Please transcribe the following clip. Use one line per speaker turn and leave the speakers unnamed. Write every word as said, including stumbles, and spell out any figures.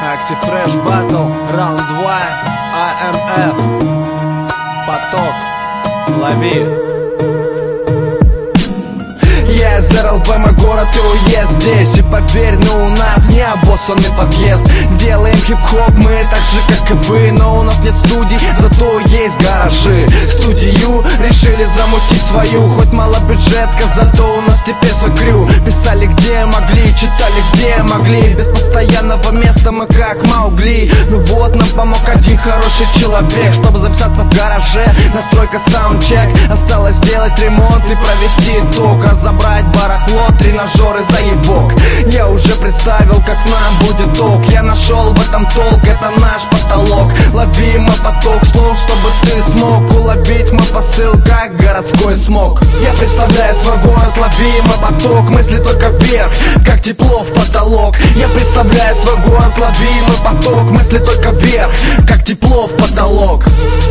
Axi Fresh Battle, раунд два, а эм эф. Поток, лови.
Я из эр эл вэ, мой город и уезд здесь. И поверь, ну у нас не обоссанный подъезд. Делаем хип-хоп мы так же, как и вы. Но у нас нет студий, зато есть гаражи. Студию решили замутить свою. Хоть малобюджетка, зато у нас теперь свой крю. Писали где могли, читали где могли. Без постоянного места мы как Маугли. Ну вот нам помог один хороший человек, чтобы записаться в гараже. Настройка, саундчек. Осталось сделать ремонт и провести итог. Разобрать барахло, тренажеры, заебок. Я уже представил, как нам будет ток. Я нашел в этом толк, это наш потолок. Лови мой поток слов, чтобы ты смог уловить мой посыл, как городской смог. Я представляю свой город, лови мой поток. Мысли только вверх, как тепло в потолок. Я представляю свой город, лови мой поток. Мысли только вверх, как тепло в потолок.